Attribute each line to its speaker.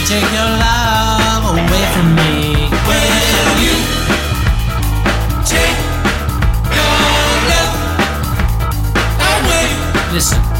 Speaker 1: take your love away from me?
Speaker 2: Will you take your love away?
Speaker 1: Listen.